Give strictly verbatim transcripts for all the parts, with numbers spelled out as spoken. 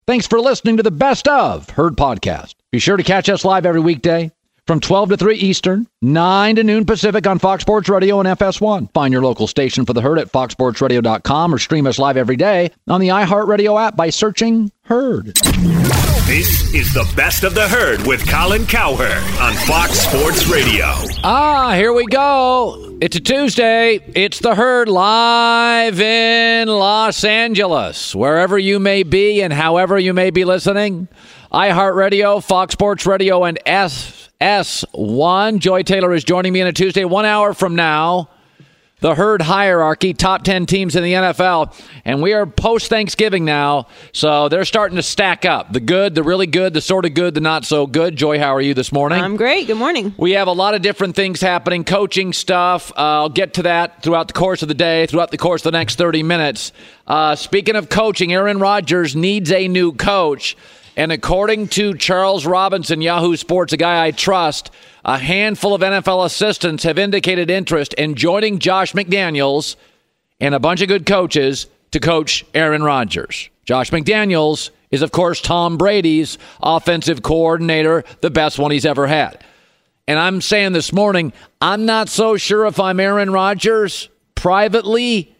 Thanks for listening to the Best of Herd podcast. Be sure to catch us live every weekday from twelve to three Eastern, nine to noon Pacific on Fox Sports Radio and F S one. Find your local station for the Herd at fox sports radio dot com or stream us live every day on the iHeartRadio app by searching Herd. This is the Best of the Herd with Colin Cowherd on Fox Sports Radio. Ah, here we go. It's a Tuesday. It's the Herd live in Los Angeles. Wherever you may be and however you may be listening. iHeartRadio, Fox Sports Radio, and S S one. Joy Taylor is joining me on a Tuesday, one hour from now. The Herd hierarchy, top ten teams in the N F L. And we are post-Thanksgiving now, so they're starting to stack up. The good, the really good, the sort of good, the not so good. Joy, how are you this morning? I'm great. Good morning. We have a lot of different things happening, coaching stuff. Uh, I'll get to that throughout the course of the day, throughout the course of the next thirty minutes. Uh, speaking of coaching, Aaron Rodgers needs a new coach. And according to Charles Robinson, Yahoo Sports, a guy I trust, a handful of N F L assistants have indicated interest in joining Josh McDaniels and a bunch of good coaches to coach Aaron Rodgers. Josh McDaniels is, of course, Tom Brady's offensive coordinator, the best one he's ever had. And I'm saying this morning, I'm not so sure if I'm Aaron Rodgers. Privately,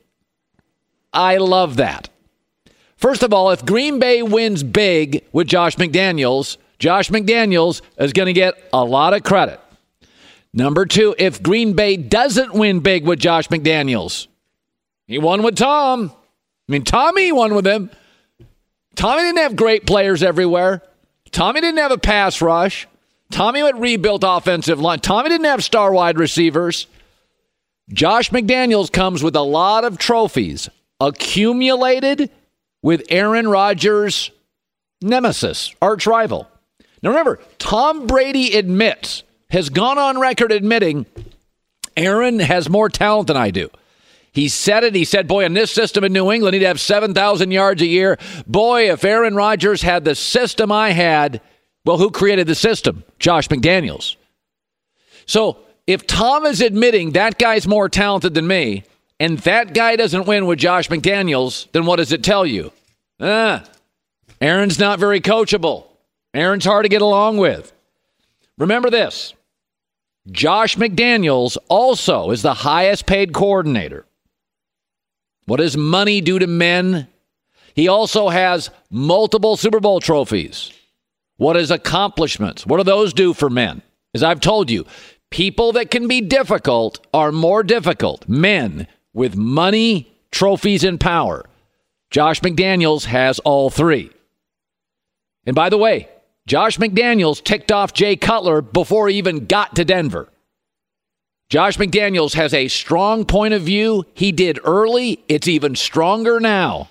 I love that. First of all, if Green Bay wins big with Josh McDaniels, Josh McDaniels is going to get a lot of credit. Number two, if Green Bay doesn't win big with Josh McDaniels, he won with Tom. I mean, Tommy won with him. Tommy didn't have great players everywhere. Tommy didn't have a pass rush. Tommy had rebuilt offensive line. Tommy didn't have star wide receivers. Josh McDaniels comes with a lot of trophies accumulated with Aaron Rodgers' nemesis, arch rival. Now remember, Tom Brady admits, has gone on record admitting, Aaron has more talent than I do. He said it. He said, boy, in this system in New England, he'd have seven thousand yards a year. Boy, if Aaron Rodgers had the system I had, well, who created the system? Josh McDaniels. So if Tom is admitting that guy's more talented than me, and that guy doesn't win with Josh McDaniels, then what does it tell you? Ah, Aaron's not very coachable. Aaron's hard to get along with. Remember this. Josh McDaniels also is the highest paid coordinator. What does money do to men? He also has multiple Super Bowl trophies. What is accomplishments? What do those do for men? As I've told you, people that can be difficult are more difficult. Men with money, trophies, and power. Josh McDaniels has all three. And by the way, Josh McDaniels ticked off Jay Cutler before he even got to Denver. Josh McDaniels has a strong point of view. He did early. It's even stronger now.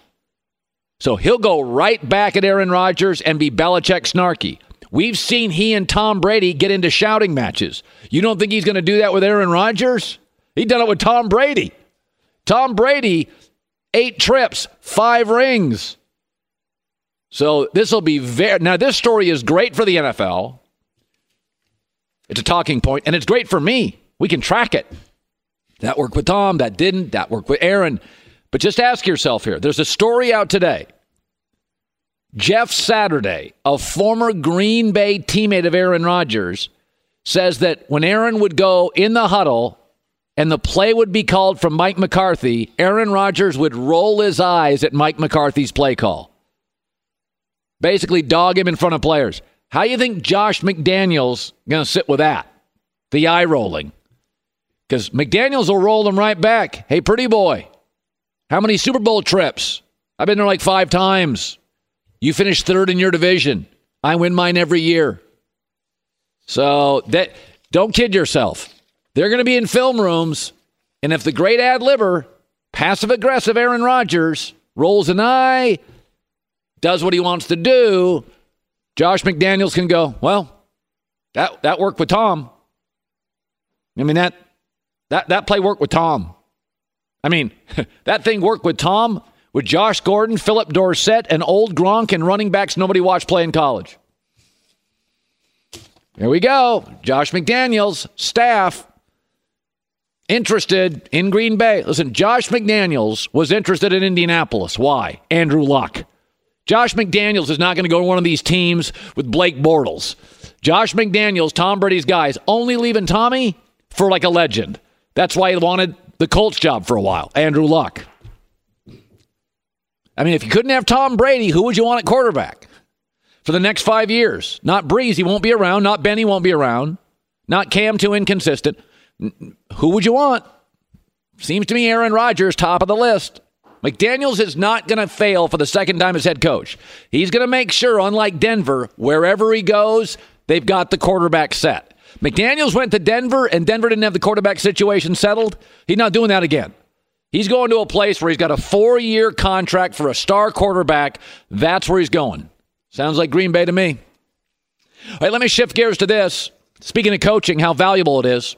So he'll go right back at Aaron Rodgers and be Belichick snarky. We've seen he and Tom Brady get into shouting matches. You don't think he's going to do that with Aaron Rodgers? He done it with Tom Brady. Tom Brady, eight trips, five rings. So this will be very... Now, this story is great for the N F L. It's a talking point, and it's great for me. We can track it. That worked with Tom. That didn't. That worked with Aaron. But just ask yourself here. There's a story out today. Jeff Saturday, a former Green Bay teammate of Aaron Rodgers, says that when Aaron would go in the huddle and the play would be called from Mike McCarthy, Aaron Rodgers would roll his eyes at Mike McCarthy's play call. Basically dog him in front of players. How do you think Josh McDaniels going to sit with that? The eye rolling. Because McDaniels will roll them right back. Hey, pretty boy, how many Super Bowl trips? I've been there like five times. You finished third in your division. I win mine every year. So that don't kid yourself. They're going to be in film rooms, and if the great ad-libber, passive-aggressive Aaron Rodgers, rolls an eye, does what he wants to do, Josh McDaniels can go, well, that that worked with Tom. I mean, that that that play worked with Tom. I mean, that thing worked with Tom, with Josh Gordon, Philip Dorsett, and old Gronk and running backs nobody watched play in college. Here we go. Josh McDaniels, staff, interested in Green Bay. Listen, Josh McDaniels was interested in Indianapolis. Why? Andrew Luck. Josh McDaniels is not going to go to one of these teams with Blake Bortles. Josh McDaniels, Tom Brady's guys, only leaving Tommy for like a legend. That's why he wanted the Colts job for a while, Andrew Luck. I mean, if you couldn't have Tom Brady, who would you want at quarterback for the next five years? Not Breeze, he won't be around. Not Benny, won't be around. Not Cam, too inconsistent. Who would you want? Seems to me Aaron Rodgers, top of the list. McDaniels is not going to fail for the second time as head coach. He's going to make sure, unlike Denver, wherever he goes, they've got the quarterback set. McDaniels went to Denver, and Denver didn't have the quarterback situation settled. He's not doing that again. He's going to a place where he's got a four-year contract for a star quarterback. That's where he's going. Sounds like Green Bay to me. All right, let me shift gears to this. Speaking of coaching, how valuable it is.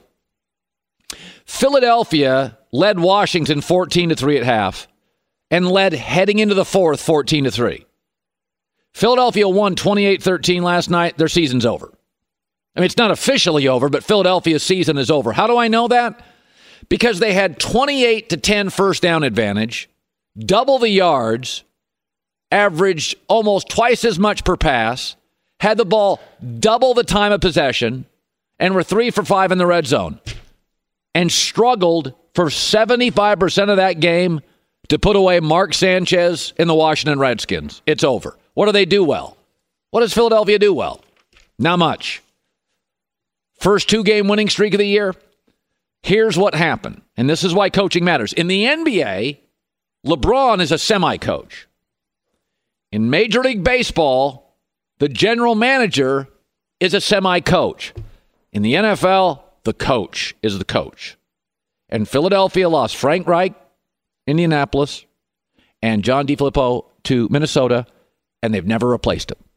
Philadelphia led Washington fourteen to three at half and led heading into the fourth fourteen to three. Philadelphia won twenty-eight thirteen last night. Their season's over. I mean, it's not officially over, but Philadelphia's season is over. How do I know that? Because they had twenty-eight to ten first down advantage, double the yards, averaged almost twice as much per pass, had the ball double the time of possession, and were three for five in the red zone, and struggled for seventy-five percent of that game to put away Mark Sanchez in the Washington Redskins. It's over. What do they do well? What does Philadelphia do well? Not much. First two-game winning streak of the year. Here's what happened, and this is why coaching matters. In the N B A, LeBron is a semi-coach. In Major League Baseball, the general manager is a semi-coach. In the N F L, the coach is the coach. And Philadelphia lost Frank Reich, Indianapolis, and John DeFilippo to Minnesota, and they've never replaced him.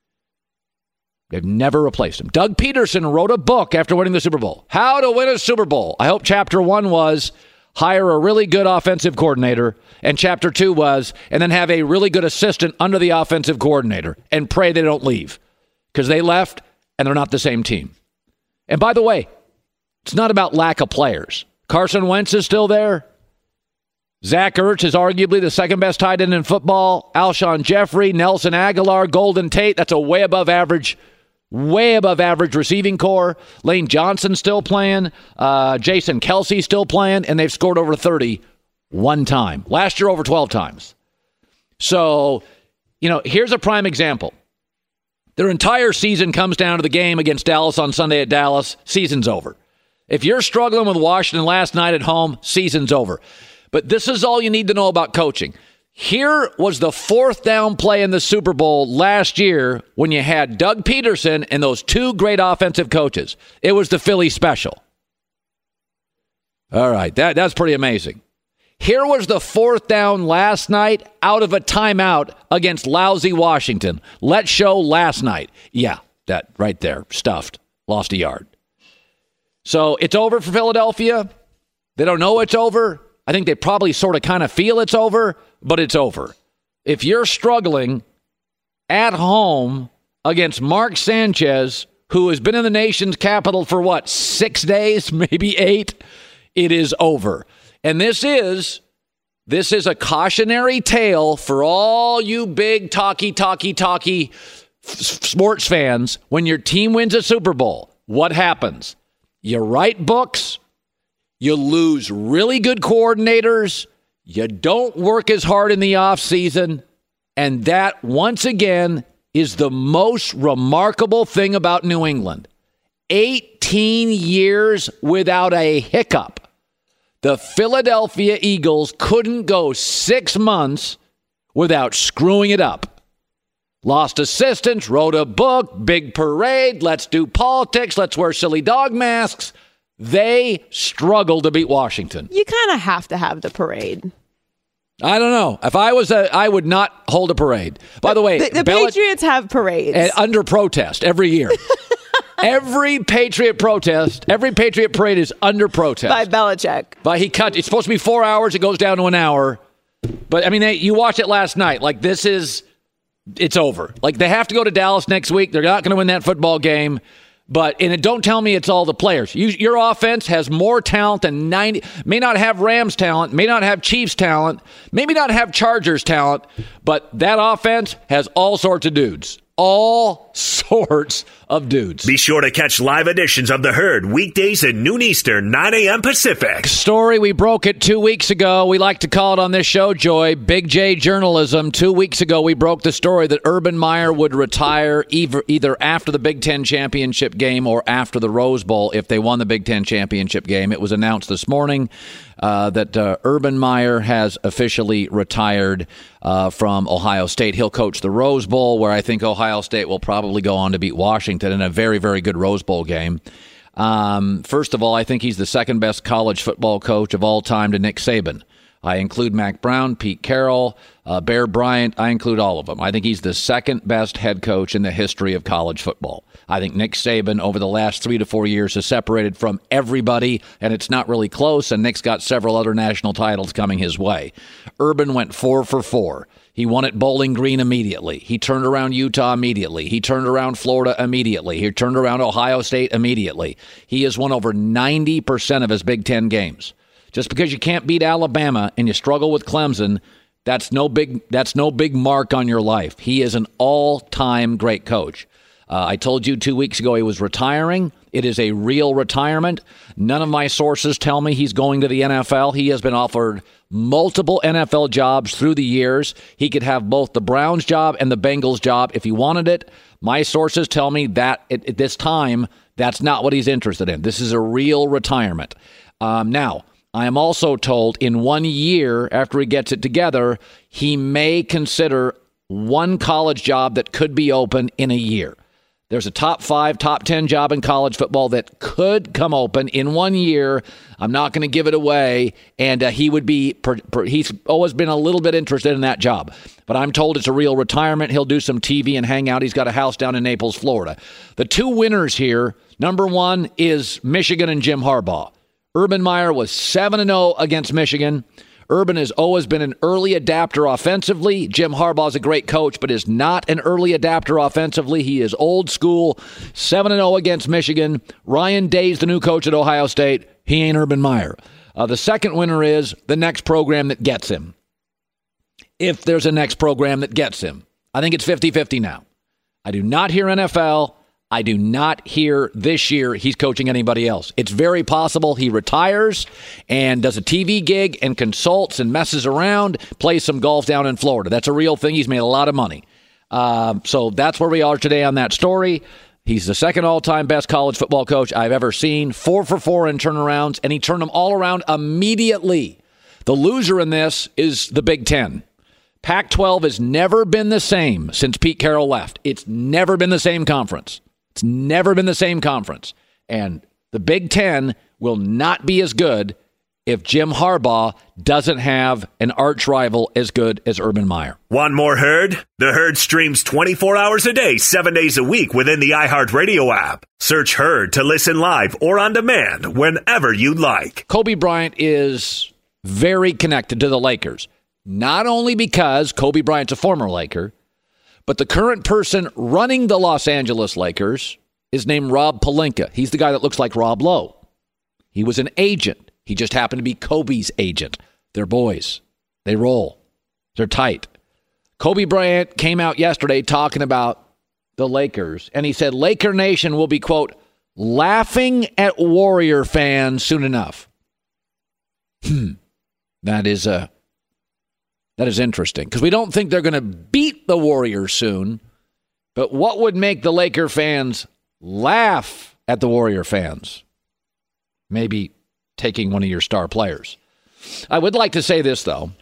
They've never replaced him. Doug Peterson wrote a book after winning the Super Bowl. How to win a Super Bowl. I hope chapter one was hire a really good offensive coordinator, and chapter two was, and then have a really good assistant under the offensive coordinator and pray they don't leave, because they left and they're not the same team. And by the way, it's not about lack of players. Carson Wentz is still there. Zach Ertz is arguably the second best tight end in football. Alshon Jeffrey, Nelson Aguilar, Golden Tate. That's a way above average, way above average receiving core. Lane Johnson still playing. Uh, Jason Kelsey still playing. And they've scored over thirty one time. Last year, over twelve times. So, you know, here's a prime example. Their entire season comes down to the game against Dallas on Sunday at Dallas. Season's over. If you're struggling with Washington last night at home, season's over. But this is all you need to know about coaching. Here was the fourth down play in the Super Bowl last year when you had Doug Peterson and those two great offensive coaches. It was the Philly special. All right, that, that's pretty amazing. Here was the fourth down last night out of a timeout against lousy Washington. Let's show last night. Yeah, that right there, stuffed, lost a yard. So it's over for Philadelphia. They don't know it's over. I think they probably sort of kind of feel it's over, but it's over. If you're struggling at home against Mark Sanchez, who has been in the nation's capital for what, six days, maybe eight, it is over. And this is, this is a cautionary tale for all you big talky, talky, talky f- sports fans. When your team wins a Super Bowl, what happens? You write books. You lose really good coordinators. You don't work as hard in the offseason. And that, once again, is the most remarkable thing about New England. eighteen years without a hiccup. The Philadelphia Eagles couldn't go six months without screwing it up. Lost assistants, wrote a book, big parade, let's do politics, let's wear silly dog masks. They struggled to beat Washington. You kind of have to have the parade. I don't know. If I was a, I would not hold a parade. By the way, the, the Bel- Patriots have parades uh, under protest every year. Every Patriot protest, every Patriot parade is under protest by Belichick. But he cut. It's supposed to be four hours. It goes down to an hour. But I mean, they, you watch it last night. Like this is, it's over. Like they have to go to Dallas next week. They're not going to win that football game. But and it, don't tell me it's all the players. You, your offense has more talent than ninety. May not have Rams talent, may not have Chiefs talent, maybe not have Chargers talent, but that offense has all sorts of dudes. All sorts of dudes. Be sure to catch live editions of The Herd weekdays at noon Eastern, nine a.m. Pacific. Story, we broke it two weeks ago. We like to call it on this show, Joy, Big J journalism. Two weeks ago, we broke the story that Urban Meyer would retire either, either after the Big Ten championship game or after the Rose Bowl if they won the Big Ten championship game. It was announced this morning uh, that uh, Urban Meyer has officially retired uh, from Ohio State. He'll coach the Rose Bowl, where I think Ohio State will probably go on to beat Washington in a very, very good Rose Bowl game. Um, first of all, I think he's the second best college football coach of all time to Nick Saban. I include Mack Brown, Pete Carroll, uh, Bear Bryant. I include all of them. I think he's the second best head coach in the history of college football. I think Nick Saban over the last three to four years has separated from everybody, and it's not really close, and Nick's got several other national titles coming his way. Urban went four for four. He won at Bowling Green immediately. He turned around Utah immediately. He turned around Florida immediately. He turned around Ohio State immediately. He has won over ninety percent of his Big Ten games. Just because you can't beat Alabama and you struggle with Clemson, that's no big that's no big mark on your life. He is an all-time great coach. Uh, I told you two weeks ago he was retiring. It is a real retirement. None of my sources tell me he's going to the N F L. He has been offered multiple N F L jobs through the years. He could have both the Browns job and the Bengals job if he wanted it. My sources tell me that at, at this time, that's not what he's interested in. This is a real retirement. Um, now, I am also told in one year after he gets it together, he may consider one college job that could be open in a year. There's a top five, top ten job in college football that could come open in one year. I'm not going to give it away. And uh, he would be, per, per, he's always been a little bit interested in that job. But I'm told it's a real retirement. He'll do some T V and hang out. He's got a house down in Naples, Florida. The two winners here, number one is Michigan and Jim Harbaugh. Urban Meyer was seven and oh against Michigan. Urban has always been an early adapter offensively. Jim Harbaugh is a great coach, but is not an early adapter offensively. He is old school, seven and oh against Michigan. Ryan Day's the new coach at Ohio State. He ain't Urban Meyer. Uh, the second winner is the next program that gets him. If there's a next program that gets him. I think it's fifty-fifty now. I do not hear N F L. I do not hear this year he's coaching anybody else. It's very possible he retires and does a T V gig and consults and messes around, plays some golf down in Florida. That's a real thing. He's made a lot of money. Uh, so that's where we are today on that story. He's the second all-time best college football coach I've ever seen. Four for four in turnarounds, and he turned them all around immediately. The loser in this is the Big Ten. Pac twelve has never been the same since Pete Carroll left. It's never been the same conference. It's never been the same conference. And the Big Ten will not be as good if Jim Harbaugh doesn't have an arch rival as good as Urban Meyer. Want more Herd? The Herd streams twenty-four hours a day, seven days a week within the iHeartRadio app. Search Herd to listen live or on demand whenever you like. Kobe Bryant is very connected to the Lakers. Not only because Kobe Bryant's a former Laker, but the current person running the Los Angeles Lakers is named Rob Pelinka. He's the guy that looks like Rob Lowe. He was an agent. He just happened to be Kobe's agent. They're boys. They roll. They're tight. Kobe Bryant came out yesterday talking about the Lakers, and he said Laker Nation will be, quote, laughing at Warrior fans soon enough. Hmm. That is a... Uh, That is interesting because we don't think they're going to beat the Warriors soon. But what would make the Laker fans laugh at the Warrior fans? Maybe taking one of your star players. I would like to say this, though.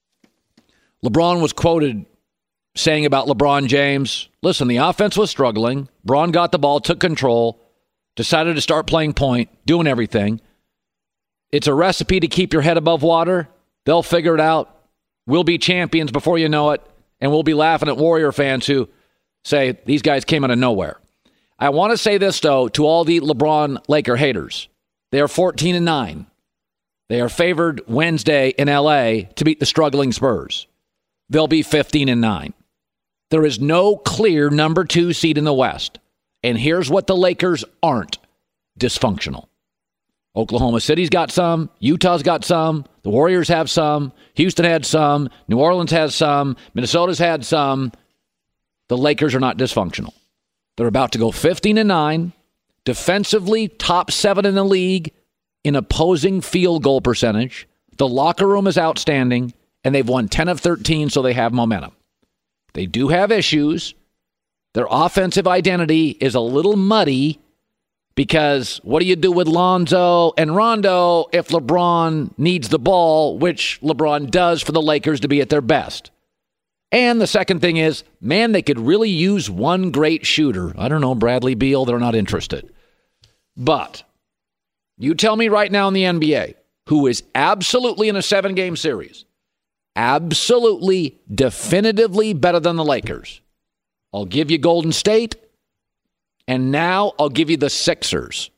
LeBron was quoted saying about LeBron James, listen, the offense was struggling. Bron got the ball, took control, decided to start playing point, doing everything. It's a recipe to keep your head above water. They'll figure it out. We'll be champions before you know it, and we'll be laughing at Warrior fans who say these guys came out of nowhere. I want to say this, though, to all the LeBron Laker haters. They are fourteen and nine. They are favored Wednesday in L A to beat the struggling Spurs. They'll be fifteen and nine. There is no clear number two seed in the West. And here's what the Lakers aren't: dysfunctional. Oklahoma City's got some. Utah's got some. The Warriors have some. Houston had some. New Orleans has some. Minnesota's had some. The Lakers are not dysfunctional. They're about to go fifteen and nine, defensively top seven in the league in opposing field goal percentage. The locker room is outstanding, and they've won ten of thirteen, so they have momentum. They do have issues. Their offensive identity is a little muddy because what do you do with Lonzo and Rondo if LeBron needs the ball, which LeBron does for the Lakers to be at their best? And the second thing is, man, they could really use one great shooter. I don't know, Bradley Beal, they're not interested. But you tell me right now in the N B A, who is absolutely in a seven-game series, absolutely, definitively better than the Lakers. I'll give you Golden State, and now I'll give you the Sixers.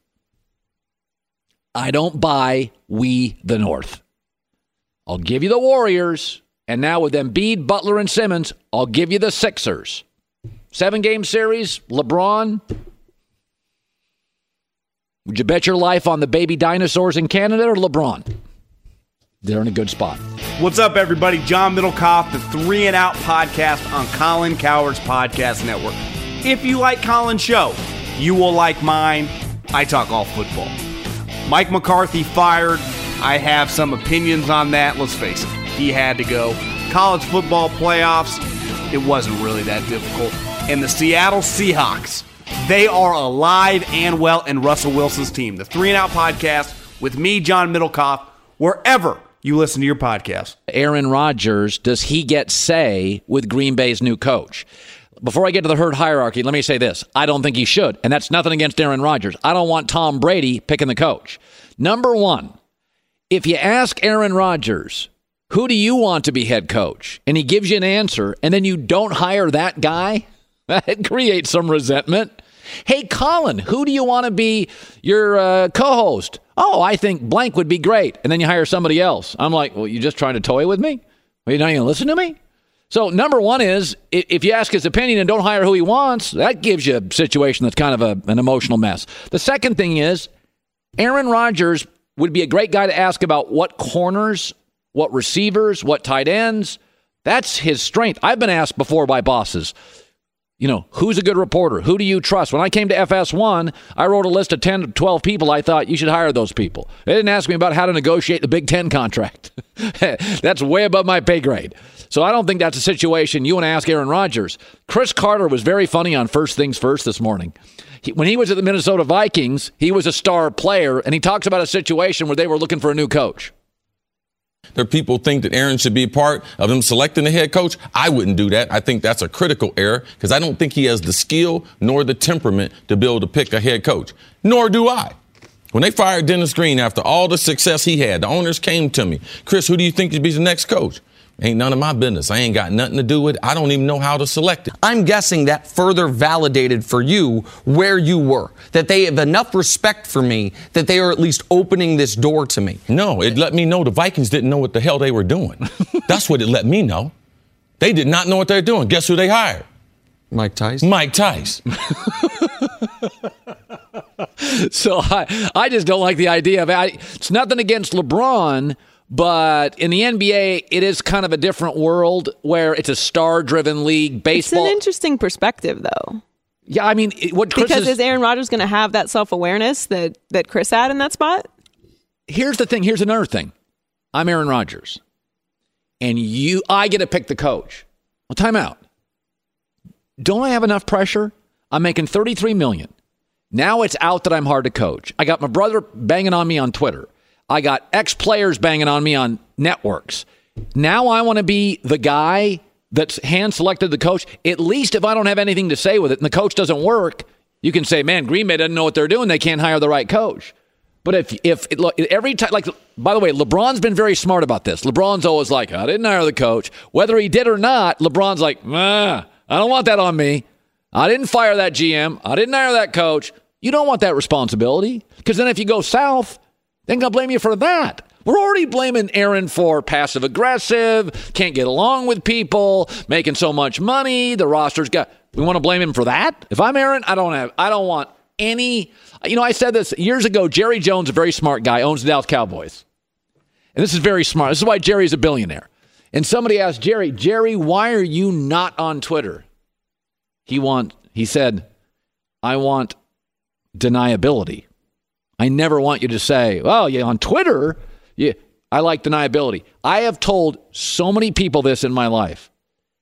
I don't buy we the North. I'll give you the Warriors, and now with Embiid, Butler, and Simmons, I'll give you the Sixers. Seven-game series, LeBron. Would you bet your life on the baby dinosaurs in Canada or LeBron? They're in a good spot. What's up, everybody? John Middlecoff, the Three and Out podcast on Colin Cowherd's Podcast Network. If you like Colin's show, you will like mine. I talk all football. Mike McCarthy fired. I have some opinions on that. Let's face it, he had to go. College football playoffs, it wasn't really that difficult. And the Seattle Seahawks, they are alive and well in Russell Wilson's team. The Three and Out podcast with me, John Middlecoff, wherever you listen to your podcast. Aaron Rodgers, does he get say with Green Bay's new coach? Before I get to the herd hierarchy, let me say this. I don't think he should, and that's nothing against Aaron Rodgers. I don't want Tom Brady picking the coach. Number one, if you ask Aaron Rodgers, who do you want to be head coach? And he gives you an answer, and then you don't hire that guy, that creates some resentment. Hey, Colin, who do you want to be your uh, co-host? Oh, I think blank would be great. And then you hire somebody else. I'm like, well, you just trying to toy with me? Are you not going to listen to me? So number one is, if you ask his opinion and don't hire who he wants, that gives you a situation that's kind of a, an emotional mess. The second thing is, Aaron Rodgers would be a great guy to ask about what corners, what receivers, what tight ends. That's his strength. I've been asked before by bosses, you know, who's a good reporter? Who do you trust? When I came to F S one, I wrote a list of ten to twelve people I thought you should hire those people. They didn't ask me about how to negotiate the Big Ten contract. That's way above my pay grade. So I don't think that's a situation you want to ask Aaron Rodgers. Chris Carter was very funny on First Things First this morning. He, when he was at the Minnesota Vikings, he was a star player, and he talks about a situation where they were looking for a new coach. There are people who think that Aaron should be a part of them selecting the head coach. I wouldn't do that. I think that's a critical error because I don't think he has the skill nor the temperament to be able to pick a head coach. Nor do I. When they fired Dennis Green after all the success he had, the owners came to me. Chris, who do you think should be the next coach? Ain't none of my business. I ain't got nothing to do with it. I don't even know how to select it. I'm guessing that further validated for you where you were, that they have enough respect for me that they are at least opening this door to me. No, it let me know the Vikings didn't know what the hell they were doing. That's what it let me know. They did not know what they were doing. Guess who they hired? Mike Tice. Mike Tice. So I, I just don't like the idea of it. I, it's nothing against LeBron. But in the N B A, it is kind of a different world where it's a star-driven league. Baseball. It's an interesting perspective, though. Yeah, I mean, what Chris because is, is Aaron Rodgers going to have that self-awareness that, that Chris had in that spot? Here's the thing. Here's another thing. I'm Aaron Rodgers, and you, I get to pick the coach. Well, time out. Don't I have enough pressure? I'm making thirty-three million dollars. Now it's out that I'm hard to coach. I got my brother banging on me on Twitter. I got ex-players banging on me on networks. Now I want to be the guy that's hand-selected the coach. At least if I don't have anything to say with it and the coach doesn't work, you can say, man, Green Bay doesn't know what they're doing. They can't hire the right coach. But if, if look, every time, like, by the way, LeBron's been very smart about this. LeBron's always like, I didn't hire the coach. Whether he did or not, LeBron's like, ah, I don't want that on me. I didn't fire that G M. I didn't hire that coach. You don't want that responsibility. Because then if you go south, then going to blame you for that. We're already blaming Aaron for passive-aggressive, can't get along with people, making so much money, the roster's got... We want to blame him for that? If I'm Aaron, I don't have, I don't want any, you know, I said this years ago. Jerry Jones, a very smart guy, owns the Dallas Cowboys. And this is very smart. This is why Jerry's a billionaire. And somebody asked Jerry, Jerry, why are you not on Twitter? He want, he said, I want deniability. I never want you to say, well, yeah, on Twitter, yeah, I like deniability. I have told so many people this in my life.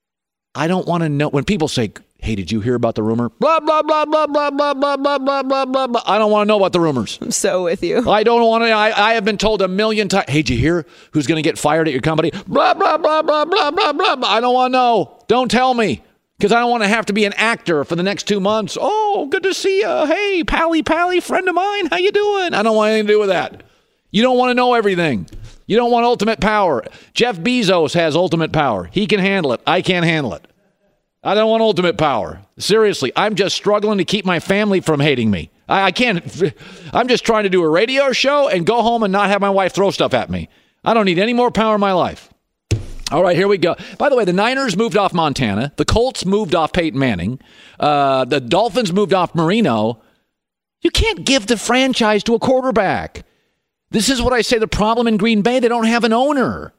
I don't want to know when people say, hey, did you hear about the rumor? Blah, blah, blah, blah, blah, blah, blah, blah, blah, blah, blah, blah. I don't want to know about the rumors. I'm so with you. I don't want to. I, I have been told a million times, hey, did you hear who's going to get fired at your company? Blah, blah, blah, blah, blah, blah, blah, blah. I don't want to know. Don't tell me. Because I don't want to have to be an actor for the next two months. Oh, good to see you. Hey, Pally, Pally, friend of mine. How you doing? I don't want anything to do with that. You don't want to know everything. You don't want ultimate power. Jeff Bezos has ultimate power. He can handle it. I can't handle it. I don't want ultimate power. Seriously, I'm just struggling to keep my family from hating me. I, I can't. I'm just trying to do a radio show and go home and not have my wife throw stuff at me. I don't need any more power in my life. All right, here we go. By the way, the Niners moved off Montana. The Colts moved off Peyton Manning. Uh, the Dolphins moved off Marino. You can't give the franchise to a quarterback. This is what I say the problem in Green Bay. They don't have an owner.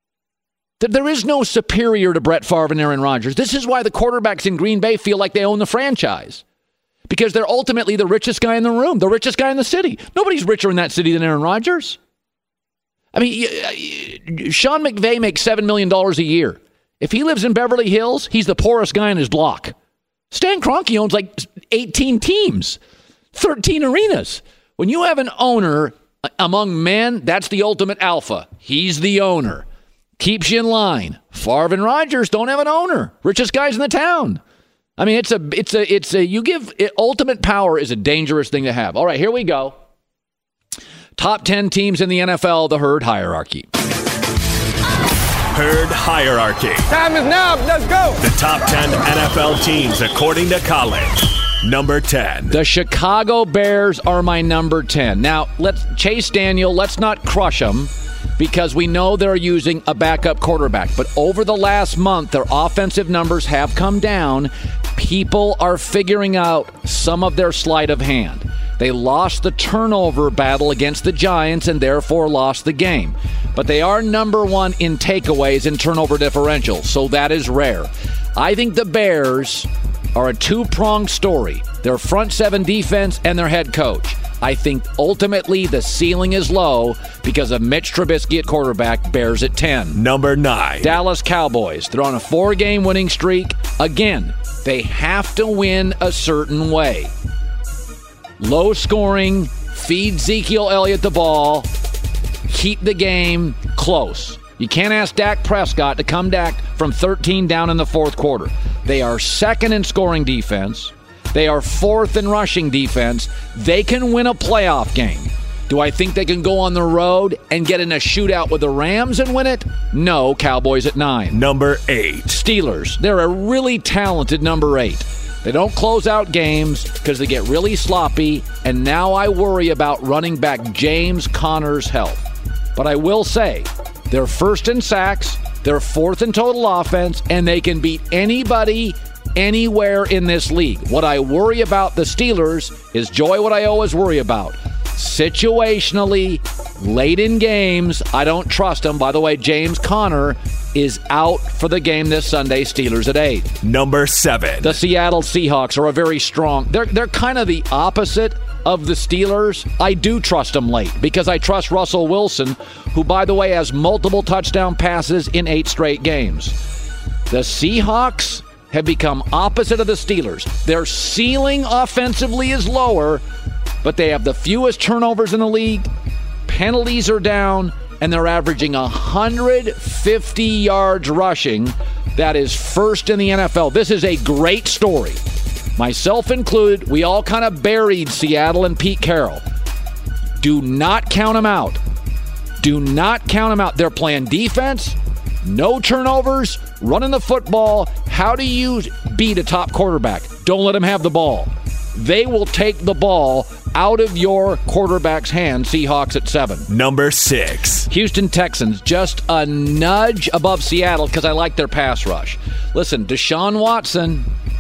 There is no superior to Brett Favre and Aaron Rodgers. This is why the quarterbacks in Green Bay feel like they own the franchise. Because they're ultimately the richest guy in the room, the richest guy in the city. Nobody's richer in that city than Aaron Rodgers. I mean, Sean McVay makes seven million dollars a year. If he lives in Beverly Hills, he's the poorest guy in his block. Stan Kroenke owns like eighteen teams, thirteen arenas. When you have an owner among men, that's the ultimate alpha. He's the owner. Keeps you in line. Favre and Rodgers don't have an owner. Richest guys in the town. I mean, it's a, it's a, it's a, you give, it, ultimate power is a dangerous thing to have. All right, here we go. Top ten teams in the N F L, the herd hierarchy. Herd hierarchy. Time is now. Let's go. The top ten N F L teams according to college. Number ten. The Chicago Bears are my number ten. Now, let's Chase Daniel, let's not crush them because we know they're using a backup quarterback. But over the last month, their offensive numbers have come down. People are figuring out some of their sleight of hand. They lost the turnover battle against the Giants and therefore lost the game. But they are number one in takeaways and turnover differential, so that is rare. I think the Bears are a two-pronged story. Their front seven defense and their head coach. I think ultimately the ceiling is low because of Mitch Trubisky at quarterback, Bears at ten. Number nine. Dallas Cowboys. They're on a four-game winning streak. Again, they have to win a certain way. Low scoring, feed Ezekiel Elliott the ball, keep the game close. You can't ask Dak Prescott to come back from thirteen down in the fourth quarter. They are second in scoring defense. They are fourth in rushing defense. They can win a playoff game. Do I think they can go on the road and get in a shootout with the Rams and win it? No, Cowboys at nine. Number eight. Steelers. They're a really talented number eight. They don't close out games because they get really sloppy, and now I worry about running back James Conner's health. But I will say, they're first in sacks, they're fourth in total offense, and they can beat anybody anywhere in this league. What I worry about the Steelers is, Joy, what I always worry about. Situationally, late in games, I don't trust them. By the way, James Conner is out for the game this Sunday, Steelers at eight. Number seven. The Seattle Seahawks are a very strong, they're, they're kind of the opposite of the Steelers. I do trust them late because I trust Russell Wilson, who, by the way, has multiple touchdown passes in eight straight games. The Seahawks have become opposite of the Steelers. Their ceiling offensively is lower, but they have the fewest turnovers in the league. Penalties are down, and they're averaging one hundred fifty yards rushing. That is first in the N F L. This is a great story. Myself included, we all kind of buried Seattle and Pete Carroll. Do not count them out. Do not count them out. They're playing defense, no turnovers, running the football. How do you beat a top quarterback? Don't let him have the ball. They will take the ball out of your quarterback's hand. Seahawks at seven. Number six. Houston Texans, just a nudge above Seattle because I like their pass rush. Listen, Deshaun Watson,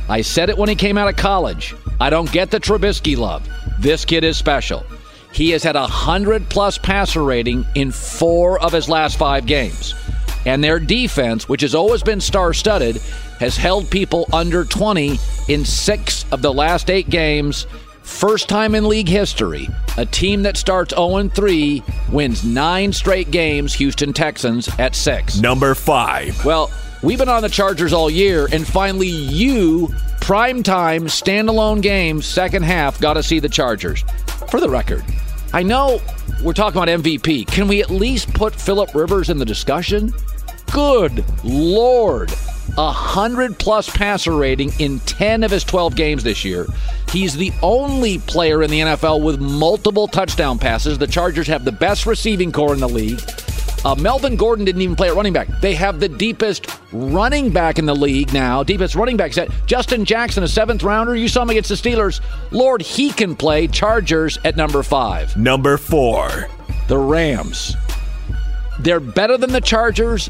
I said it when he came out of college. I don't get the Trubisky love. This kid is special. He has had a one hundred plus passer rating in four of his last five games. And their defense, which has always been star-studded, has held people under twenty in six of the last eight games. First time in league history, a team that starts oh and three wins nine straight games, Houston Texans at six. Number five. Well, we've been on the Chargers all year, and finally you, primetime, standalone game, second half, got to see the Chargers. For the record, I know we're talking about M V P. Can we at least put Phillip Rivers in the discussion? Good Lord. A one hundred plus passer rating in ten of his twelve games this year. He's the only player in the N F L with multiple touchdown passes. The Chargers have the best receiving core in the league. Uh, Melvin Gordon didn't even play at running back. They have the deepest running back in the league now, deepest running back set. Justin Jackson, a seventh rounder. You saw him against the Steelers. Lord, he can play. Chargers at number five. Number four. The Rams. They're better than the Chargers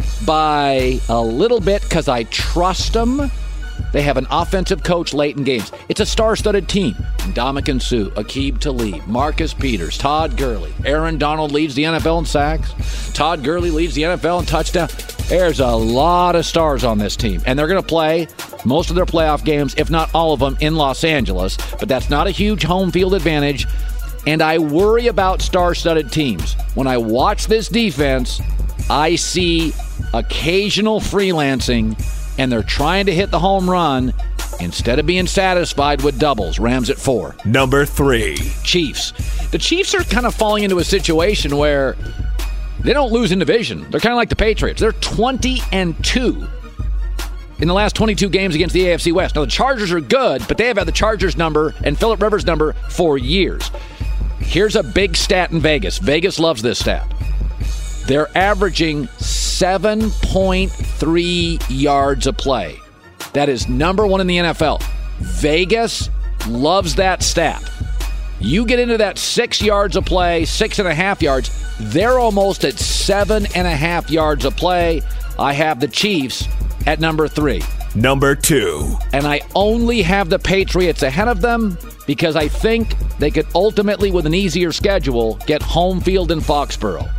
by a little bit because I trust them. They have an offensive coach late in games. It's a star-studded team. Ndamukong Suh, Aqib Talib, Marcus Peters, Todd Gurley. Aaron Donald leads the N F L in sacks. Todd Gurley leads the N F L in touchdowns. There's a lot of stars on this team. And they're going to play most of their playoff games, if not all of them, in Los Angeles. But that's not a huge home field advantage. And I worry about star-studded teams. When I watch this defense, I see occasional freelancing, and they're trying to hit the home run instead of being satisfied with doubles. Rams at four. Number three. Chiefs. The Chiefs are kind of falling into a situation where they don't lose in division. They're kind of like the Patriots. They're twenty and two in the last twenty-two games against the A F C West. Now, the Chargers are good, but they have had the Chargers number and Phillip Rivers number for years. Here's a big stat in Vegas. Vegas loves this stat. They're averaging seven point three yards a play. That is number one in the N F L. Vegas loves that stat. You get into that six yards a play, six and a half yards, they're almost at seven and a half yards a play. I have the Chiefs at number three. Number two. And I only have the Patriots ahead of them because I think they could ultimately, with an easier schedule, get home field in Foxborough.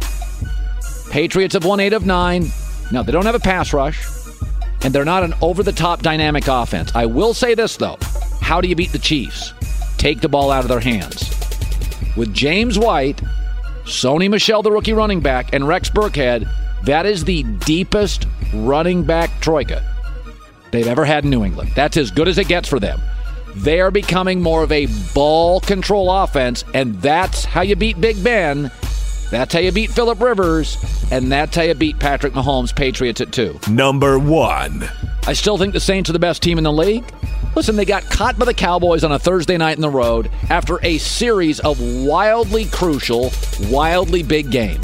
Patriots have won eight of nine. Now, they don't have a pass rush, and they're not an over-the-top dynamic offense. I will say this, though. How do you beat the Chiefs? Take the ball out of their hands. With James White, Sony Michel, the rookie running back, and Rex Burkhead, that is the deepest running back troika they've ever had in New England. That's as good as it gets for them. They are becoming more of a ball control offense, and that's how you beat Big Ben. That's how you beat Phillip Rivers, and that's how you beat Patrick Mahomes. Patriots at two. Number one. I still think the Saints are the best team in the league. Listen, they got caught by the Cowboys on a Thursday night in the road after a series of wildly crucial, wildly big games.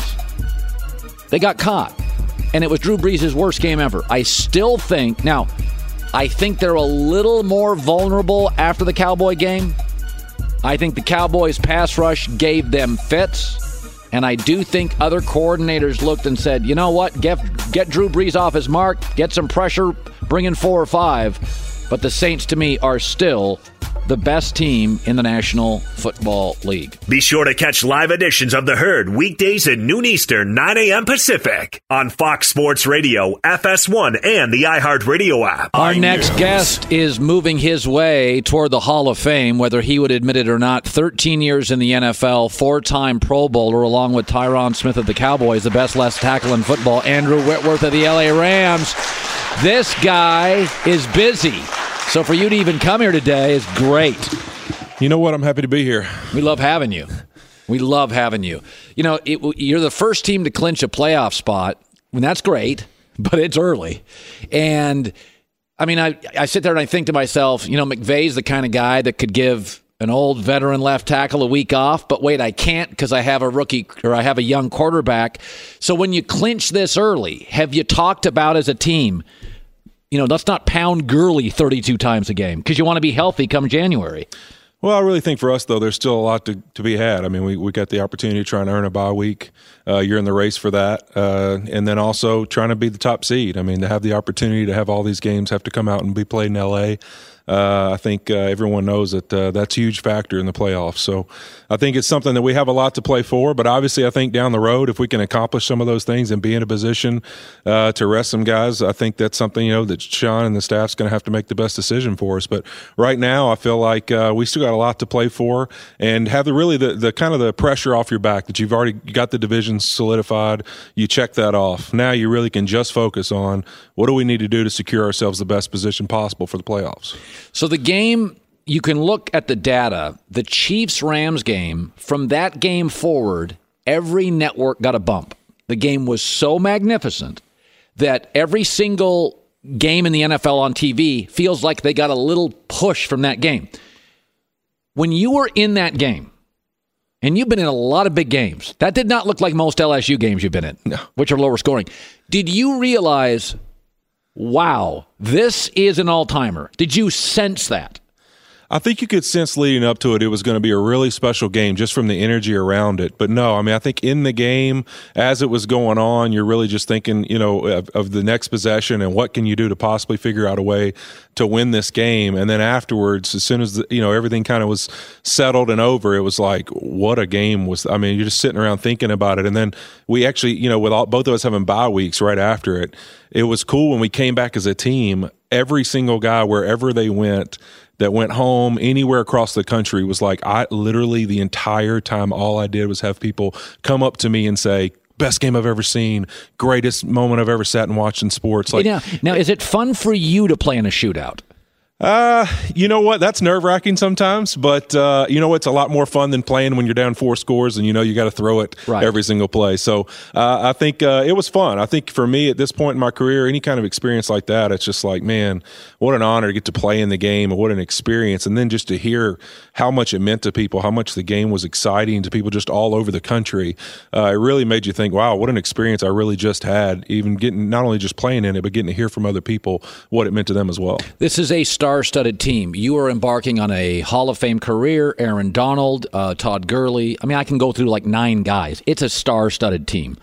They got caught, and it was Drew Brees' worst game ever. I still think, now, I think they're a little more vulnerable after the Cowboy game. I think the Cowboys' pass rush gave them fits. And I do think other coordinators looked and said, you know what, get, get Drew Brees off his mark, get some pressure, bring in four or five. But the Saints, to me, are still the best team in the National Football League. Be sure to catch live editions of The Herd weekdays at noon Eastern, nine a.m. Pacific on Fox Sports Radio, F S one, and the iHeartRadio app. Our next guest is moving his way toward the Hall of Fame, whether he would admit it or not. thirteen years in the N F L, four-time Pro Bowler, along with Tyron Smith of the Cowboys, the best left tackle in football, Andrew Whitworth of the L A Rams. This guy is busy. So for you to even come here today is great. You know what? I'm happy to be here. We love having you. We love having you. You know, it, you're the first team to clinch a playoff spot. And that's great, but it's early. And, I mean, I, I sit there and I think to myself, you know, McVay's the kind of guy that could give an old veteran left tackle a week off. But wait, I can't because I have a rookie or I have a young quarterback. So when you clinch this early, have you talked about as a team, you know, let's not pound Gurley thirty-two times a game because you want to be healthy come January? Well, I really think for us, though, there's still a lot to, to be had. I mean, we, we got the opportunity to try and earn a bye week. Uh, you're in the race for that. Uh, and then also trying to be the top seed. I mean, to have the opportunity to have all these games have to come out and be played in L A, uh, I think uh, everyone knows that uh, that's a huge factor in the playoffs. So I think it's something that we have a lot to play for. But obviously, I think down the road, if we can accomplish some of those things and be in a position uh, to rest some guys, I think that's something, you know, that Sean and the staff's going to have to make the best decision for us. But right now, I feel like uh, we still got a lot to play for and have the really the, the kind of the pressure off your back that you've already got the division solidified. You check that off. Now you really can just focus on what do we need to do to secure ourselves the best position possible for the playoffs. So the game, you can look at the data, the Chiefs-Rams game, from that game forward, every network got a bump. The game was so magnificent that every single game in the N F L on T V feels like they got a little push from that game. When you were in that game, and you've been in a lot of big games, that did not look like most L S U games you've been in, no. which are lower scoring. Did you realize, wow, this is an all-timer? Did you sense that? I think you could sense leading up to it, it was going to be a really special game just from the energy around it. But no, I mean, I think in the game, as it was going on, you're really just thinking, you know, of, of the next possession and what can you do to possibly figure out a way to win this game. And then afterwards, as soon as, the, you know, everything kind of was settled and over, it was like, what a game was. I mean, you're just sitting around thinking about it. And then we actually, you know, with all, both of us having bye weeks right after it, it was cool when we came back as a team, every single guy, wherever they went, that went home anywhere across the country was like, I literally the entire time, all I did was have people come up to me and say, best game I've ever seen, greatest moment I've ever sat and watched in sports. Like, now, now, is it fun for you to play in a shootout? Uh, you know what? That's nerve-wracking sometimes, but uh, you know it's a lot more fun than playing when you're down four scores and you know you got to throw it right. every single play. So uh, I think uh, it was fun. I think for me at this point in my career, any kind of experience like that, it's just like, man, what an honor to get to play in the game and what an experience. And then just to hear how much it meant to people, how much the game was exciting to people just all over the country. Uh, it really made you think, wow, what an experience I really just had, even getting not only just playing in it, but getting to hear from other people what it meant to them as well. This is a star-studded team. You are embarking on a Hall of Fame career. Aaron Donald, uh, Todd Gurley. I mean, I can go through like nine guys. It's a star-studded team.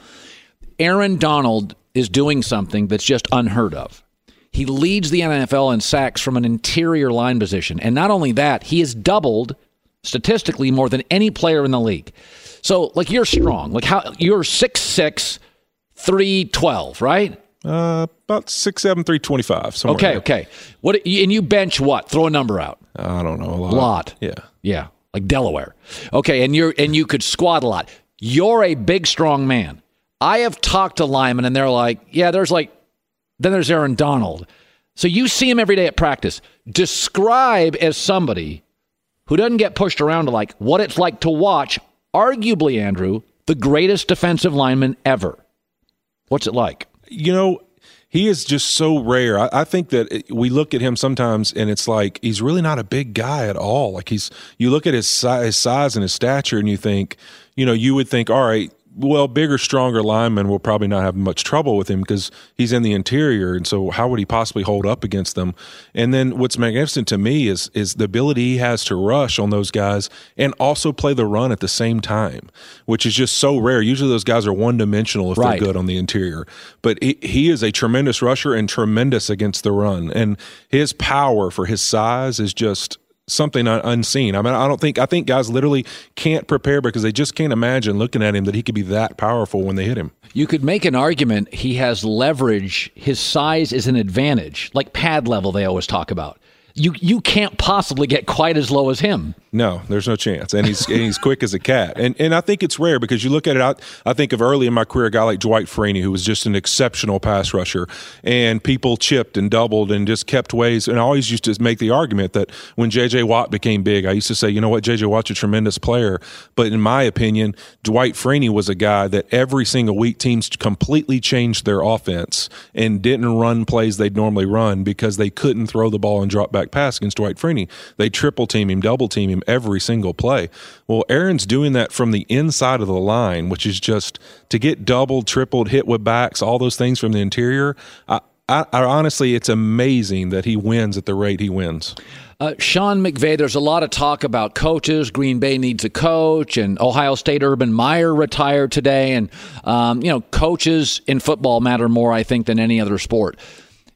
Aaron Donald is doing something that's just unheard of. He leads the N F L in sacks from an interior line position. And not only that, he has doubled statistically more than any player in the league. So, like, you're strong. Like, how you're six six, three twelve, right? Uh, about six seven, three twenty-five. Okay, there. okay. What and you bench what? Throw a number out. I don't know. A lot. Lot. Yeah. Yeah. Like Delaware. Okay, and you're and you could squat a lot. You're a big, strong man. I have talked to linemen, and they're like, yeah, there's like, then there's Aaron Donald. So you see him every day at practice. Describe as somebody who doesn't get pushed around to like what it's like to watch, arguably, Andrew, the greatest defensive lineman ever. What's it like? You know, he is just so rare. I, I think that it, we look at him sometimes and it's like he's really not a big guy at all. Like he's, you look at his, si- his size and his stature and you think, you know, you would think, all right, well, bigger, stronger linemen will probably not have much trouble with him because he's in the interior, and so how would he possibly hold up against them? And then what's magnificent to me is is the ability he has to rush on those guys and also play the run at the same time, which is just so rare. Usually those guys are one-dimensional if right. they're good on the interior. But he, he is a tremendous rusher and tremendous against the run, and his power for his size is just something unseen. I mean, I don't think, I think guys literally can't prepare because they just can't imagine looking at him that he could be that powerful when they hit him. You could make an argument he has leverage. His size is an advantage, like pad level they always talk about. You you can't possibly get quite as low as him. No, there's no chance. And he's and he's quick as a cat. And and I think it's rare because you look at it out. I think of early in my career a guy like Dwight Freeney, who was just an exceptional pass rusher. And people chipped and doubled and just kept ways. And I always used to make the argument that when J J. Watt became big, I used to say, you know what, J J. Watt's a tremendous player. But in my opinion, Dwight Freeney was a guy that every single week teams completely changed their offense and didn't run plays they'd normally run because they couldn't throw the ball and drop back pass against Dwight Freeney. They triple team him, double team him every single play. Well, Aaron's doing that from the inside of the line, which is just to get doubled, tripled, hit with backs, all those things from the interior. I, I, I honestly, it's amazing that he wins at the rate he wins. Uh, Sean McVay, there's a lot of talk about coaches. Green Bay needs a coach, and Ohio State Urban Meyer retired today. And, um, you know, coaches in football matter more, I think, than any other sport.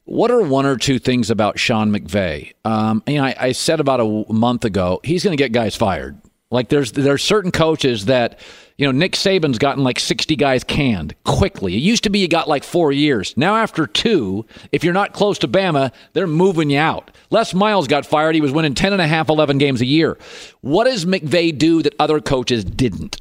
What are one or two things about Sean McVay? Um, you know, I, I said about a month ago, he's going to get guys fired. Like there's there's certain coaches that, you know, Nick Saban's gotten like sixty guys canned quickly. It used to be you got like four years. Now after two, if you're not close to Bama, they're moving you out. Les Miles got fired. He was winning ten and a half, eleven games a year. What does McVay do that other coaches didn't?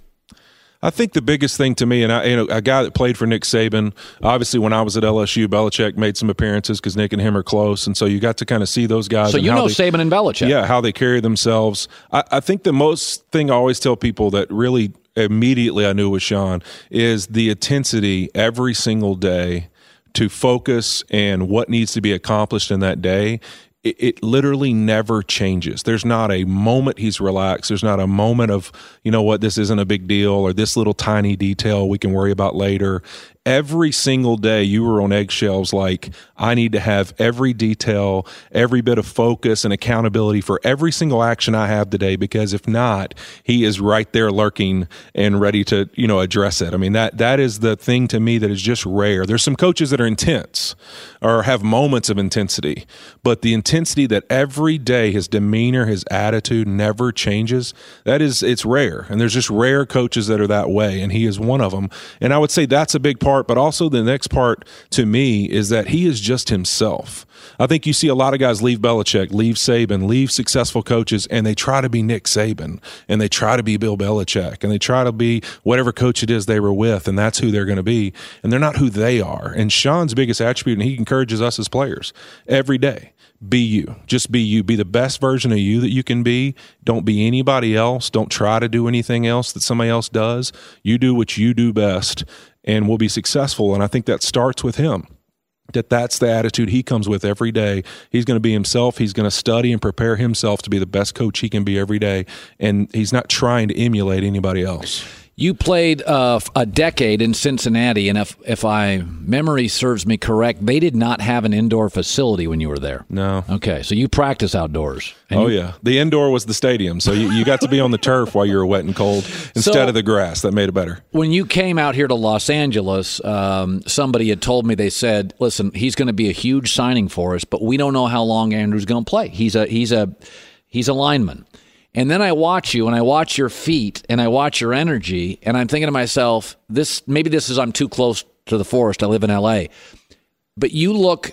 I think the biggest thing to me, and I, you know, a guy that played for Nick Saban, obviously when I was at L S U, Belichick made some appearances because Nick and him are close, and so you got to kind of see those guys. So and you how know they, Saban and Belichick. Yeah, how they carry themselves. I, I think the most thing I always tell people that really immediately I knew was Sean is the intensity every single day to focus and what needs to be accomplished in that day. It, it literally never changes. There's not a moment he's relaxed. There's not a moment of, you know what, this isn't a big deal or this little tiny detail we can worry about later. Every single day you were on eggshells like, I need to have every detail, every bit of focus and accountability for every single action I have today, because if not, he is right there lurking and ready to, you know, address it. I mean, that that is the thing to me that is just rare. There's some coaches that are intense or have moments of intensity, but the intensity that every day his demeanor, his attitude never changes, that is, it's rare. And there's just rare coaches that are that way, and he is one of them. And I would say that's a big part. But also the next part to me is that he is just himself. I think you see a lot of guys leave Belichick, leave Saban, leave successful coaches, and they try to be Nick Saban, and they try to be Bill Belichick, and they try to be whatever coach it is they were with, and that's who they're going to be. And they're not who they are. And Sean's biggest attribute, and he encourages us as players every day, be you. Just be you. Be the best version of you that you can be. Don't be anybody else. Don't try to do anything else that somebody else does. You do what you do best, and we'll be successful. And I think that starts with him, that that's the attitude he comes with every day. He's going to be himself. He's going to study and prepare himself to be the best coach he can be every day. And he's not trying to emulate anybody else. You played uh, a decade in Cincinnati, and if if I memory serves me correct, they did not have an indoor facility when you were there. No. Okay, so you practice outdoors. Oh, you, yeah. The indoor was the stadium, so you, you got to be on the turf while you were wet and cold instead so, of the grass. That made it better. When you came out here to Los Angeles, um, somebody had told me, they said, listen, he's going to be a huge signing for us, but we don't know how long Andrew's going to play. He's a he's a he's a lineman. And then I watch you, and I watch your feet, and I watch your energy, and I'm thinking to myself, this maybe this is I'm too close to the forest. I live in L A. But you look,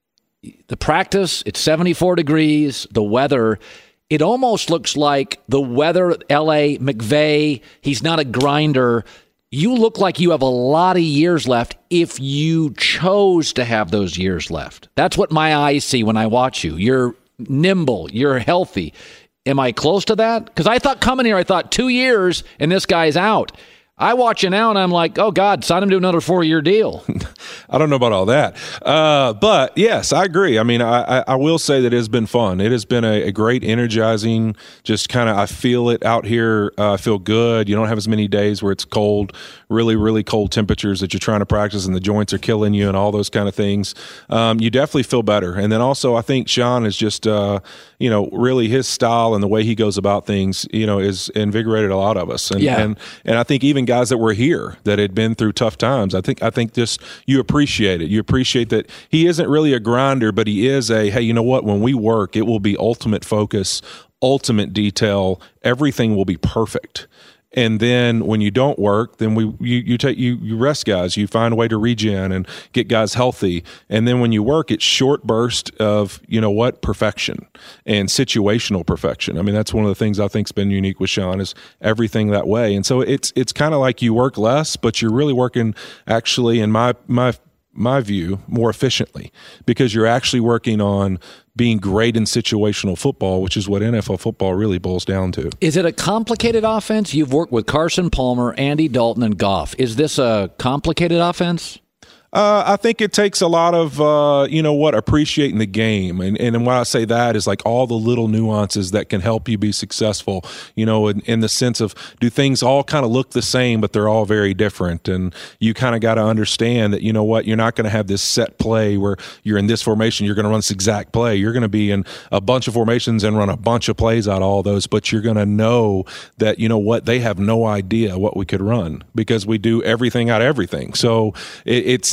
the practice, it's seventy-four degrees, the weather, it almost looks like the weather, L A, McVay, he's not a grinder. You look like you have a lot of years left if you chose to have those years left. That's what my eyes see when I watch you. You're nimble, you're healthy. Am I close to that? Because I thought coming here, I thought two years and this guy's out. I watch you now and I'm like, oh, God, sign him to another four-year deal. I don't know about all that. Uh, but, yes, I agree. I mean, I, I will say that it has been fun. It has been a, a great, energizing, just kind of I feel it out here. Uh, I feel good. You don't have as many days where it's cold, really, really cold temperatures that you're trying to practice and the joints are killing you and all those kind of things. Um, you definitely feel better. And then also I think Sean is just, uh, you know, really his style and the way he goes about things, you know, is invigorated a lot of us. And, yeah. and, and I think even guys that were here that had been through tough times, I think I think just you appreciate it. You appreciate that he isn't really a grinder, but he is a, hey, you know what? When we work, it will be ultimate focus, ultimate detail. Everything will be perfect. And then when you don't work, then we you you take you you rest guys. You find a way to regen and get guys healthy. And then when you work, it's short burst of, you know what, perfection and situational perfection. I mean, that's one of the things I think's been unique with Sean is everything that way. And so it's it's kind of like you work less, but you're really working actually in my my my view more efficiently because you're actually working on being great in situational football, which is what N F L football really boils down to. Is it a complicated offense? You've worked with Carson Palmer, Andy Dalton, and Goff. Is this a complicated offense? Uh, I think it takes a lot of, uh, you know what, appreciating the game. And, and when I say that is like all the little nuances that can help you be successful, you know, in, in the sense of do things all kind of look the same, but they're all very different. And you kind of got to understand that, you know what, you're not going to have this set play where you're in this formation, you're going to run this exact play. You're going to be in a bunch of formations and run a bunch of plays out of all those, but you're going to know that, you know what, they have no idea what we could run because we do everything out of everything. So it, it's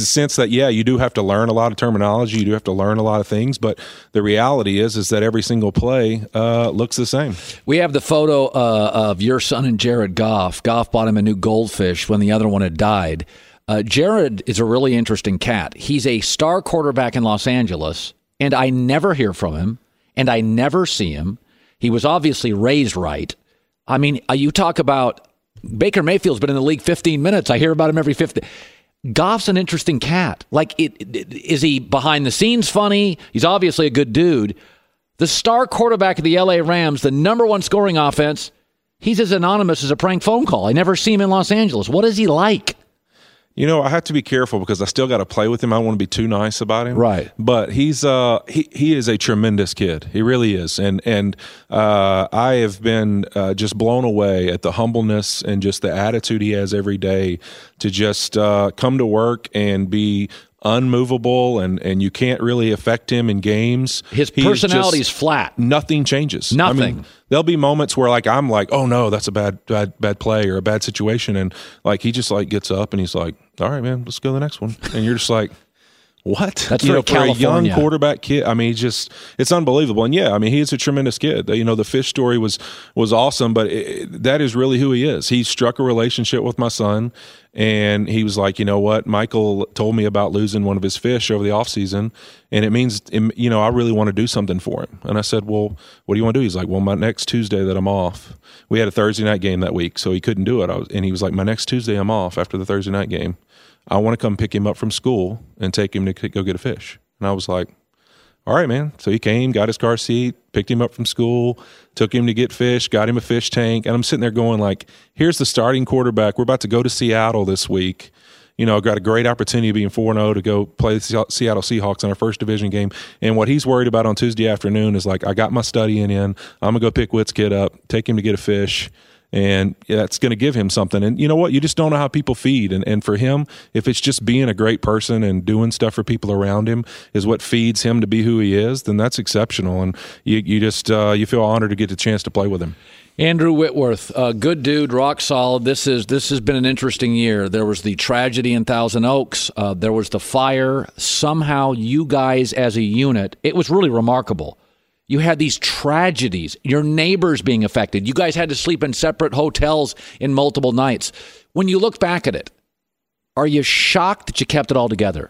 sense that, yeah, you do have to learn a lot of terminology. You do have to learn a lot of things. But the reality is, is that every single play uh, looks the same. We have the photo uh, of your son and Jared Goff. Goff bought him a new goldfish when the other one had died. Uh, Jared is a really interesting cat. He's a star quarterback in Los Angeles, and I never hear from him, and I never see him. He was obviously raised right. I mean, you talk about Baker Mayfield's been in the league fifteen minutes. I hear about him every fifty. Goff's an interesting cat. Like, it, it, is he behind the scenes funny? He's obviously a good dude. The star quarterback of the L A Rams, the number one scoring offense, he's as anonymous as a prank phone call. I never see him in Los Angeles. What is he like? You know, I have to be careful because I still got to play with him. I don't want to be too nice about him. Right. But he's uh he he is a tremendous kid. He really is. And and uh, I have been uh, just blown away at the humbleness and just the attitude he has every day to just uh, come to work and be unmovable, and, and you can't really affect him in games. His personality is flat. Nothing changes. Nothing. I mean, there'll be moments where like I'm like, oh no, that's a bad bad bad play or a bad situation, and like he just like gets up and he's like, all right, man, let's go to the next one, and you're just like, what? That's you very know, for a young California. quarterback kid. I mean, he's just it's unbelievable. And yeah, I mean, he's a tremendous kid. You know, the fish story was was awesome, but it, that is really who he is. He struck a relationship with my son, and he was like, you know what? Michael told me about losing one of his fish over the offseason, and it means, you know, I really want to do something for him. And I said, well, what do you want to do? He's like, well, my next Tuesday that I'm off. We had a Thursday night game that week, so he couldn't do it. I was, and he was like, my next Tuesday I'm off after the Thursday night game. I want to come pick him up from school and take him to go get a fish. And I was like, all right, man. So he came, got his car seat, picked him up from school, took him to get fish, got him a fish tank. And I'm sitting there going like, here's the starting quarterback. We're about to go to Seattle this week. You know, got a great opportunity being four and oh to go play the Seattle Seahawks in our first division game. And what he's worried about on Tuesday afternoon is like, I got my studying in. I'm going to go pick Witt's kid up, take him to get a fish. And that's going to give him something. And you know what? You just don't know how people feed. And and for him, if it's just being a great person and doing stuff for people around him is what feeds him to be who he is, then that's exceptional. And you, you just uh, you feel honored to get the chance to play with him. Andrew Whitworth, uh, good dude, rock solid. This is this has been an interesting year. There was the tragedy in Thousand Oaks. Uh, there was the fire. Somehow you guys as a unit, it was really remarkable. You had these tragedies, your neighbors being affected. You guys had to sleep in separate hotels in multiple nights. When you look back at it, are you shocked that you kept it all together?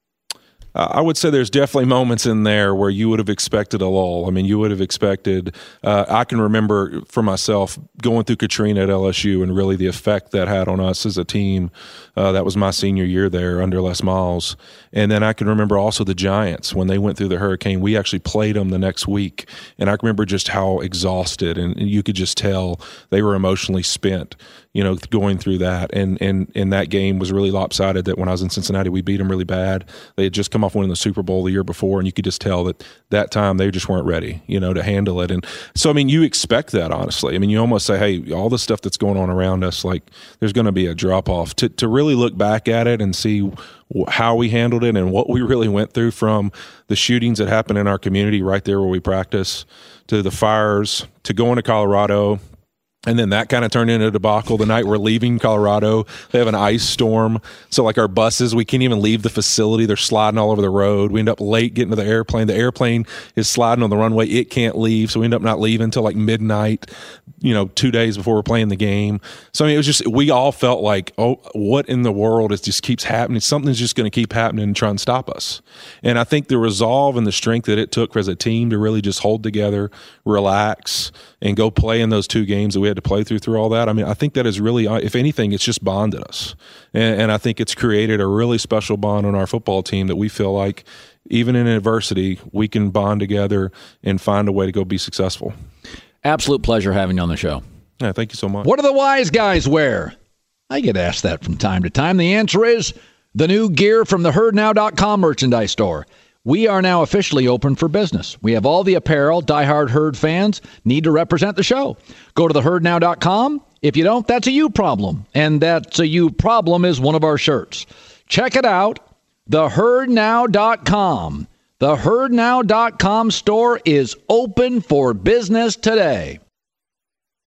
Uh, I would say there's definitely moments in there where you would have expected a lull. I mean, you would have expected, uh, I can remember for myself going through Katrina at L S U and really the effect that had on us as a team. Uh, that was my senior year there under Les Miles. And then I can remember also the Giants when they went through the hurricane. We actually played them the next week. And I can remember just how exhausted, and, and you could just tell they were emotionally spent, you know, going through that. And, and, and that game was really lopsided that when I was in Cincinnati, we beat them really bad. They had just come off winning the Super Bowl the year before, and you could just tell that that time they just weren't ready, you know, to handle it. And so, I mean, you expect that, honestly. I mean, you almost say, hey, all the stuff that's going on around us, like there's going to be a drop-off. To, to really look back at it and see how we handled it and what we really went through, from the shootings that happened in our community right there where we practice, to the fires, to going to Colorado. And then that kind of turned into a debacle. The night we're leaving Colorado, they have an ice storm. So like our buses, we can't even leave the facility. They're sliding all over the road. We end up late getting to the airplane. The airplane is sliding on the runway. It can't leave. So we end up not leaving until like midnight, you know, two days before we're playing the game. So I mean, it was just, we all felt like, oh, what in the world is just keeps happening? Something's just going to keep happening and try and stop us. And I think the resolve and the strength that it took as a team to really just hold together, relax, and go play in those two games that we had to play through through all that. I mean, I think that is really, if anything, it's just bonded us. And, and I think it's created a really special bond on our football team that we feel like even in adversity, we can bond together and find a way to go be successful. Absolute pleasure having you on the show. Yeah, thank you so much. What do the wise guys wear? I get asked that from time to time. The answer is the new gear from the herd now dot com merchandise store. We are now officially open for business. We have all the apparel diehard Herd fans need to represent the show. Go to the herd now dot com. If you don't, that's a you problem. And that's a you problem is one of our shirts. Check it out, the herd now dot com. The herd now dot com store is open for business today.